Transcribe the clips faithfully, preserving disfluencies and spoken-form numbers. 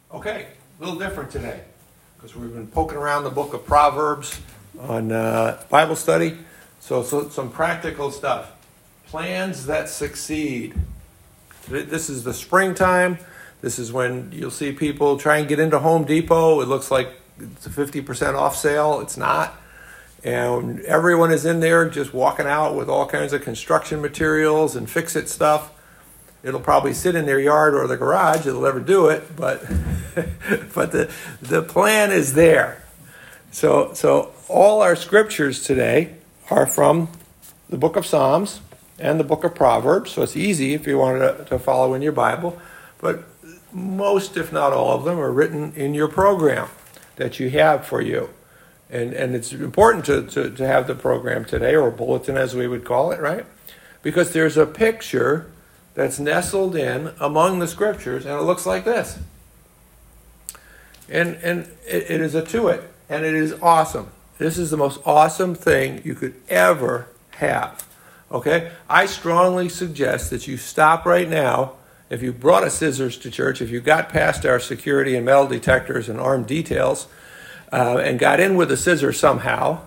Okay, a little different today because we've been poking around the book of Proverbs on uh, Bible study. So, so some practical stuff. Plans that succeed. This is the springtime. This is when you'll see people try and get into Home Depot. It looks like it's a fifty percent off sale. It's not. And everyone is in there just walking out with all kinds of construction materials and fix-it stuff. It'll probably sit in their yard or the garage. It'll never do it, but but the the plan is there. So so all our scriptures today are from the book of Psalms and the book of Proverbs. So it's easy if you wanted to, to follow in your Bible. But most, if not all of them, are written in your program that you have for you. And and it's important to, to, to have the program today, or bulletin as we would call it, right? Because there's a picture that's nestled in among the scriptures, and it looks like this. And and it, it is a to-it, and it is awesome. This is the most awesome thing you could ever have. Okay? I strongly suggest that you stop right now. If you brought a scissors to church, if you got past our security and metal detectors and armed details, uh, and got in with a scissors somehow,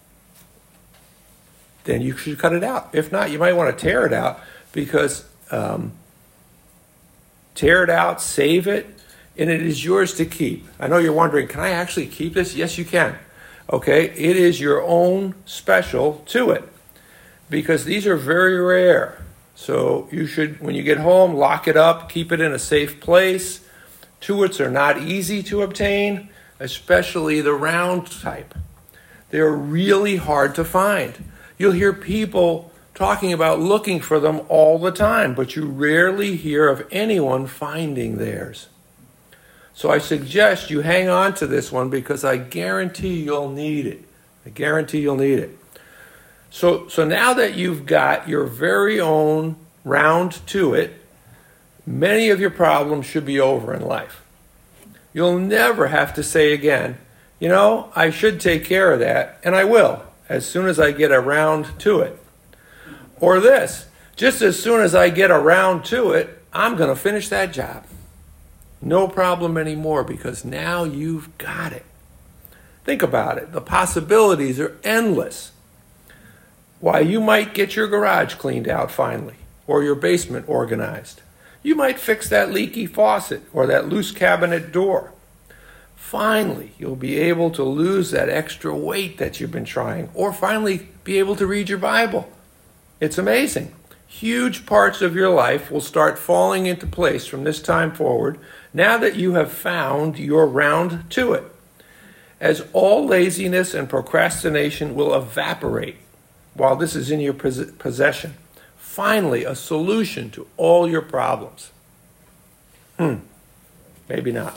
then you should cut it out. If not, you might want to tear it out, because um, tear it out, save it, and it is yours to keep. I know you're wondering, can I actually keep this? Yes, you can. Okay? It is your own special to-it, because these are very rare. So you should, when you get home, lock it up, keep it in a safe place. To-its are not easy to obtain, especially the round type. They're really hard to find. You'll hear people talking about looking for them all the time, but you rarely hear of anyone finding theirs. So I suggest you hang on to this one, because I guarantee you'll need it. I guarantee you'll need it. So, so now that you've got your very own round to-it, many of your problems should be over in life. You'll never have to say again, you know, I should take care of that, and I will, as soon as I get around to it. Or this, just as soon as I get around to it, I'm going to finish that job. No problem anymore, because now you've got it. Think about it. The possibilities are endless. Why, you might get your garage cleaned out finally, or your basement organized. You might fix that leaky faucet or that loose cabinet door. Finally, you'll be able to lose that extra weight that you've been trying, or finally be able to read your Bible. It's amazing. Huge parts of your life will start falling into place from this time forward, now that you have found your round to-it, as all laziness and procrastination will evaporate while this is in your possession. Finally, a solution to all your problems. Hmm, maybe not.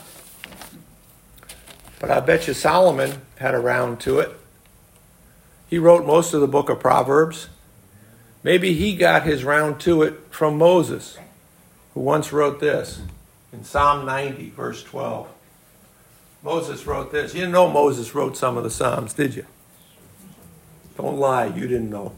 But I bet you Solomon had a round to it. He wrote most of the book of Proverbs. Maybe he got his round to it from Moses, who once wrote this in Psalm ninety, verse twelve. Moses wrote this. You didn't know Moses wrote some of the Psalms, did you? Don't lie, you didn't know.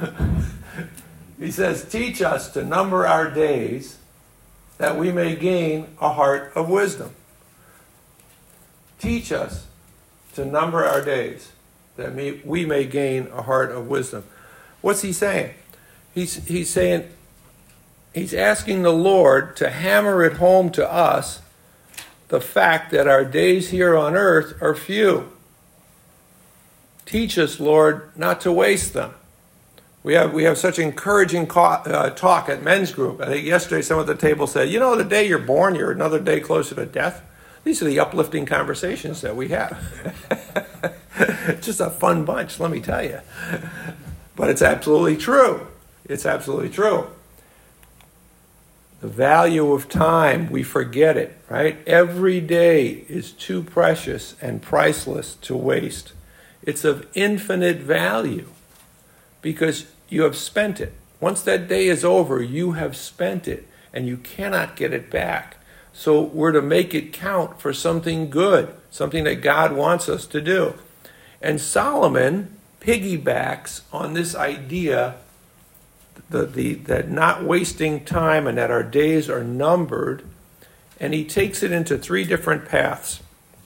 He says, teach us to number our days, that we may gain a heart of wisdom. Teach us to number our days, that we may gain a heart of wisdom. What's he saying? He's, he's saying, he's asking the Lord to hammer it home to us the fact that our days here on earth are few. Teach us, Lord, not to waste them. We have we have such encouraging co- uh, talk at men's group. I think yesterday someone at the table said, you know, the day you're born, you're another day closer to death. These are the uplifting conversations that we have. Just a fun bunch, let me tell you. But it's absolutely true. It's absolutely true. The value of time, we forget it, right? Every day is too precious and priceless to waste. It's of infinite value, because you have spent it. Once that day is over, you have spent it, and you cannot get it back. So we're to make it count for something good, something that God wants us to do. And Solomon piggybacks on this idea the, the, that not wasting time and that our days are numbered, and he takes it into three different paths.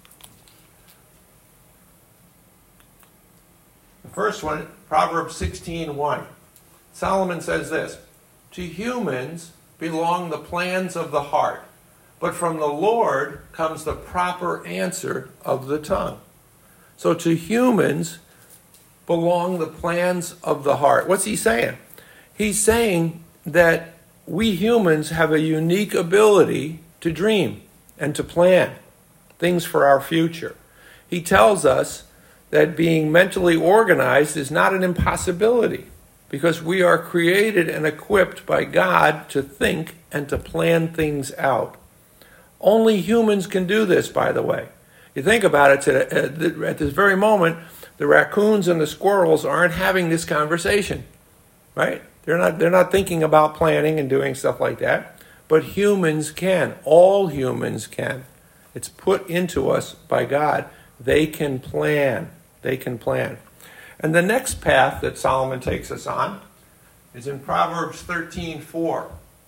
The first one, Proverbs sixteen one. Solomon says this, "To humans belong the plans of the heart, but from the Lord comes the proper answer of the tongue." So to humans belong the plans of the heart. What's he saying? He's saying that we humans have a unique ability to dream and to plan things for our future. He tells us that being mentally organized is not an impossibility because we are created and equipped by God to think and to plan things out. Only humans can do this, by the way. You think about it, today, at this very moment, the raccoons and the squirrels aren't having this conversation, right? They're not, they're not thinking about planning and doing stuff like that. But humans can. All humans can. It's put into us by God. They can plan. They can plan. And the next path that Solomon takes us on is in Proverbs thirteen four.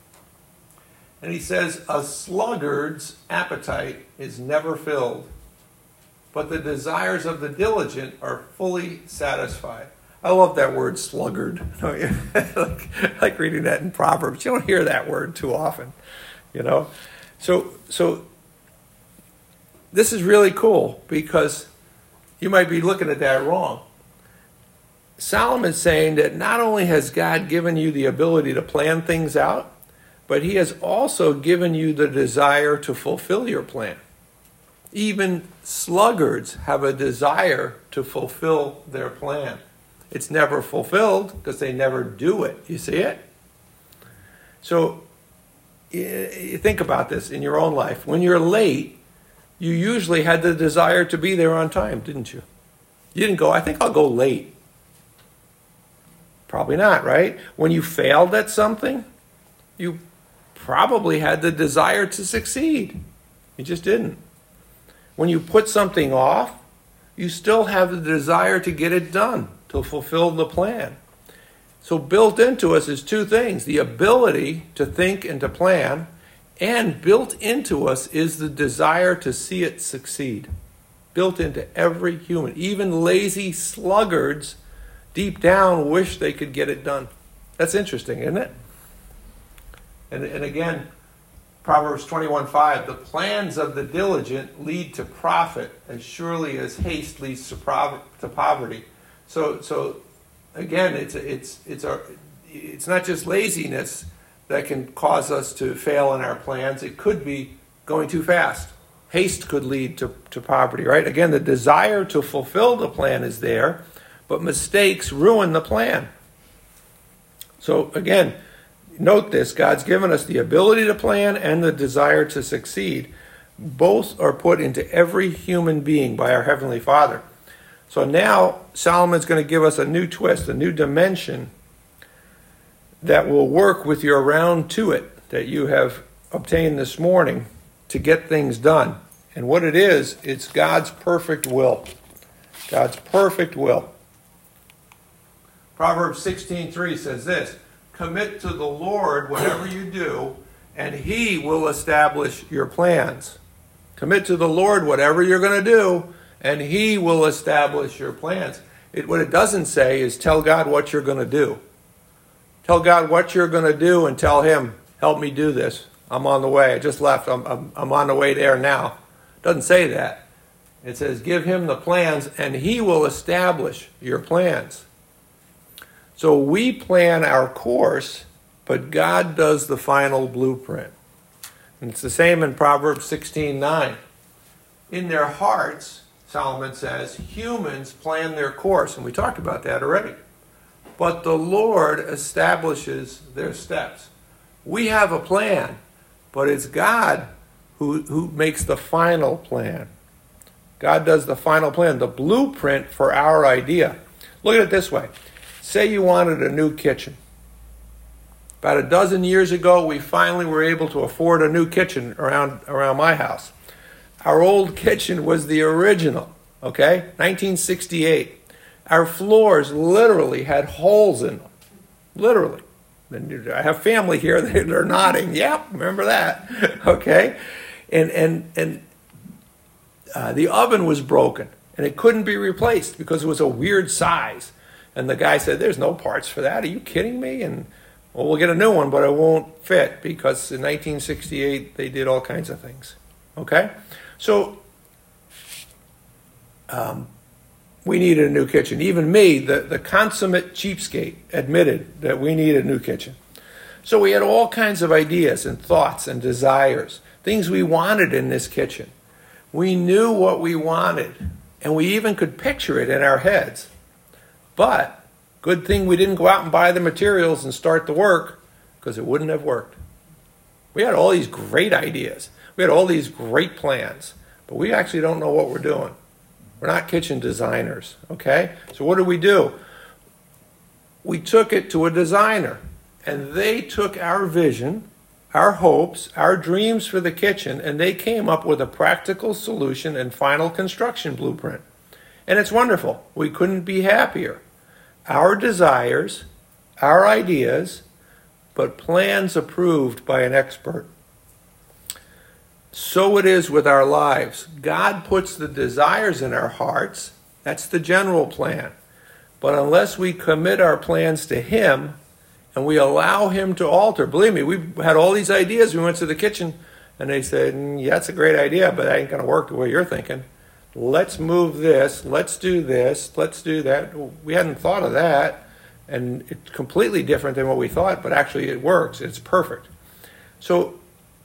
And he says, "A sluggard's appetite is never filled, but the desires of the diligent are fully satisfied." I love that word, sluggard. Don't you? like, I like reading that in Proverbs. You don't hear that word too often, you know. So, so this is really cool because you might be looking at that wrong. Solomon's saying that not only has God given you the ability to plan things out, but he has also given you the desire to fulfill your plan. Even sluggards have a desire to fulfill their plan. It's never fulfilled because they never do it. You see it? So you think about this in your own life. When you're late, you usually had the desire to be there on time, didn't you? You didn't go, "I think I'll go late." Probably not, right? When you failed at something, you probably had the desire to succeed. You just didn't. When you put something off, you still have the desire to get it done, to fulfill the plan. So built into us is two things: the ability to think and to plan, and built into us is the desire to see it succeed. Built into every human. Even lazy sluggards deep down wish they could get it done. That's interesting, isn't it? And, and again, Proverbs twenty-one five, "The plans of the diligent lead to profit as surely as haste leads to, prov- to poverty." So, so again, it's it's it's our it's not just laziness that can cause us to fail in our plans. It could be going too fast. Haste could lead to, to poverty, right? Again, the desire to fulfill the plan is there, but mistakes ruin the plan. So again, note this: God's given us the ability to plan and the desire to succeed. Both are put into every human being by our Heavenly Father. So now Solomon's going to give us a new twist, a new dimension that will work with your round to it that you have obtained this morning to get things done. And what it is, it's God's perfect will. God's perfect will. Proverbs sixteen three says this: "Commit to the Lord whatever you do, and he will establish your plans." Commit to the Lord whatever you're going to do, and he will establish your plans. It, what it doesn't say is tell God what you're going to do. Tell God what you're going to do and tell him, "Help me do this. I'm on the way. I just left. I'm, I'm, I'm on the way there now." It doesn't say that. It says give him the plans and he will establish your plans. So we plan our course, but God does the final blueprint. And it's the same in Proverbs sixteen nine. "In their hearts," Solomon says, "humans plan their course." And we talked about that already. "But the Lord establishes their steps." We have a plan, but it's God who, who makes the final plan. God does the final plan, the blueprint for our idea. Look at it this way. Say you wanted a new kitchen. About a dozen years ago, we finally were able to afford a new kitchen around, around my house. Our old kitchen was the original, okay? nineteen sixty-eight. Our floors literally had holes in them. Literally. I have family here, they're nodding. Yep, remember that. Okay? And, and, and uh, the oven was broken, and it couldn't be replaced because it was a weird size. And the guy said, there's no parts for that. Are you kidding me? And, well, we'll get a new one, but it won't fit because in nineteen sixty-eight, they did all kinds of things. Okay? So, um, we needed a new kitchen. Even me, the, the consummate cheapskate, admitted that we needed a new kitchen. So we had all kinds of ideas and thoughts and desires, things we wanted in this kitchen. We knew what we wanted, and we even could picture it in our heads. But good thing we didn't go out and buy the materials and start the work, because it wouldn't have worked. We had all these great ideas. We had all these great plans, but we actually don't know what we're doing. We're not kitchen designers, okay? So what did we do? We took it to a designer, and they took our vision, our hopes, our dreams for the kitchen, and they came up with a practical solution and final construction blueprint. And it's wonderful. We couldn't be happier. Our desires, our ideas, but plans approved by an expert. So it is with our lives. God puts the desires in our hearts. That's the general plan. But unless we commit our plans to Him and we allow Him to alter, believe me, we had all these ideas. We went to the kitchen and they said, mm, yeah, that's a great idea, but that ain't going to work the way you're thinking. Let's move this. Let's do this. Let's do that. We hadn't thought of that. And it's completely different than what we thought, but actually it works. It's perfect. So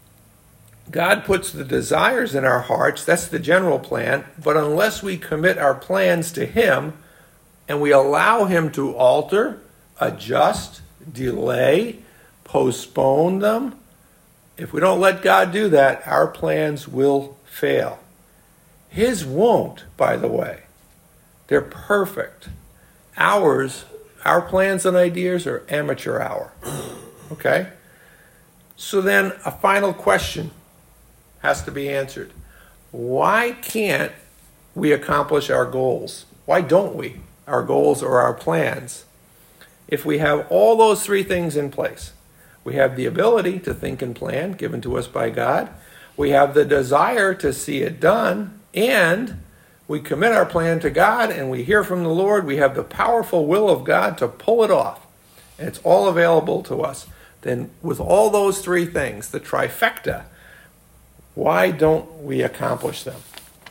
God puts the desires in our hearts. That's the general plan. But unless we commit our plans to Him and we allow Him to alter, adjust, delay, postpone them, if we don't let God do that, our plans will fail. His won't, by the way. They're perfect. Ours, our plans and ideas are amateur hour. Okay? So then a final question has to be answered. Why can't we accomplish our goals? Why don't we? Our goals or our plans. If we have all those three things in place, we have the ability to think and plan given to us by God. We have the desire to see it done. And we commit our plan to God and we hear from the Lord. We have the powerful will of God to pull it off. And it's all available to us. Then with all those three things, the trifecta, why don't we accomplish them?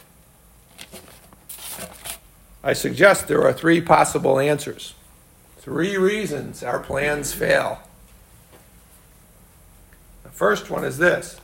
I suggest there are three possible answers. Three reasons our plans fail. The first one is this.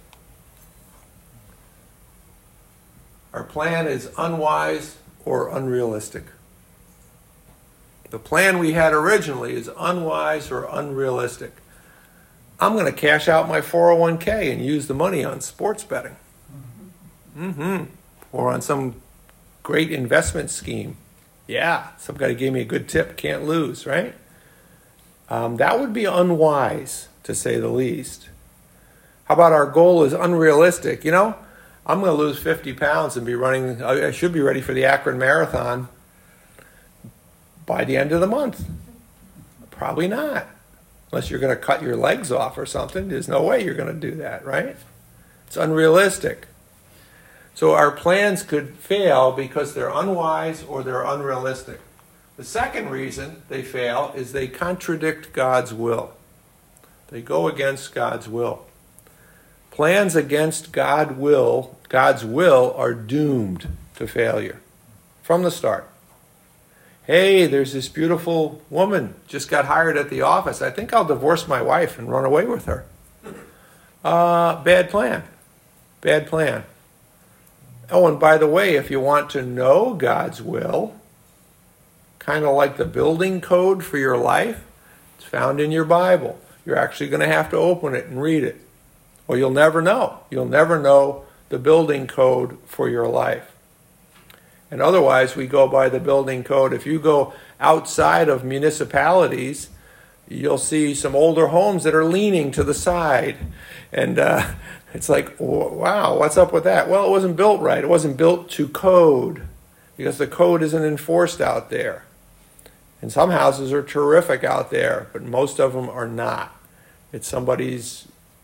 Our plan is unwise or unrealistic. The plan we had originally is unwise or unrealistic. I'm going to cash out my four oh one k and use the money on sports betting. Mm-hmm. Or on some great investment scheme. Yeah, somebody gave me a good tip, can't lose, right? Um, that would be unwise, to say the least. How about our goal is unrealistic? You know, I'm going to lose fifty pounds and be running, I should be ready for the Akron Marathon by the end of the month. Probably not. Unless you're going to cut your legs off or something. There's no way you're going to do that, right? It's unrealistic. So our plans could fail because they're unwise or they're unrealistic. The second reason they fail is they contradict God's will. They go against God's will. Plans against God will, God's will are doomed to failure from the start. Hey, there's this beautiful woman, just got hired at the office. I think I'll divorce my wife and run away with her. Uh, bad plan. Bad plan. Oh, and by the way, if you want to know God's will, kind of like the building code for your life, it's found in your Bible. You're actually going to have to open it and read it. Or you'll never know. You'll never know the building code for your life. And otherwise, we go by the building code. If you go outside of municipalities, you'll see some older homes that are leaning to the side. And uh, it's like, wow, what's up with that? Well, it wasn't built right. It wasn't built to code because the code isn't enforced out there. And some houses are terrific out there, but most of them are not. It's somebody's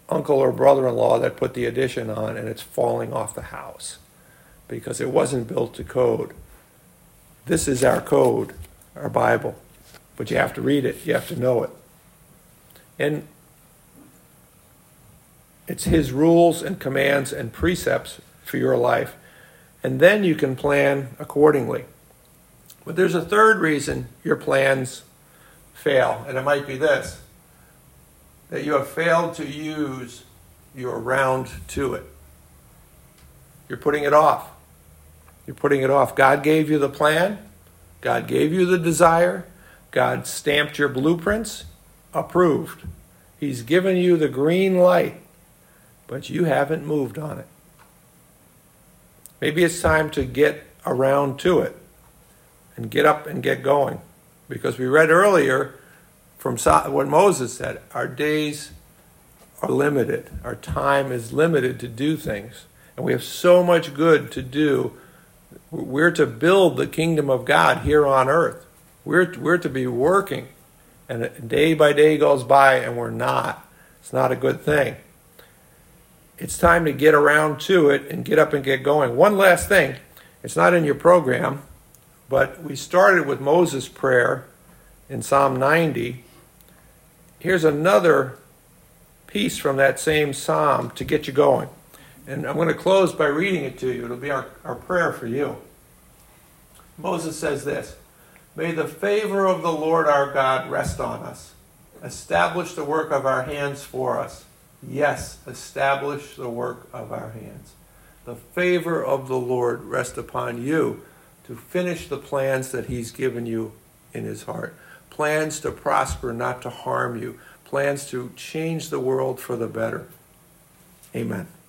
uncle or brother-in-law that put the addition on and it's falling off the house because it wasn't built to code. This is our code, our Bible. But you have to read it. You have to know it. And it's his rules and commands and precepts for your life. And then you can plan accordingly. But there's a third reason your plans fail. And it might be this: that you have failed to use your round to it. You're putting it off. You're putting it off. God gave you the plan. God gave you the desire. God stamped your blueprints. Approved. He's given you the green light, but you haven't moved on it. Maybe it's time to get around to it and get up and get going. Because we read earlier from what Moses said, our days are limited. Our time is limited to do things. And we have so much good to do. We're to build the kingdom of God here on earth. We're, we're to be working. And day by day goes by and we're not. It's not a good thing. It's time to get around to it and get up and get going. One last thing. It's not in your program, but we started with Moses' prayer in Psalm ninety. Here's another piece from that same psalm to get you going. And I'm going to close by reading it to you. It'll be our, our prayer for you. Moses says this: "May the favor of the Lord our God rest on us. Establish the work of our hands for us." Yes, establish the work of our hands. The favor of the Lord rest upon you to finish the plans that he's given you in his heart. Plans to prosper, not to harm you. Plans to change the world for the better. Amen.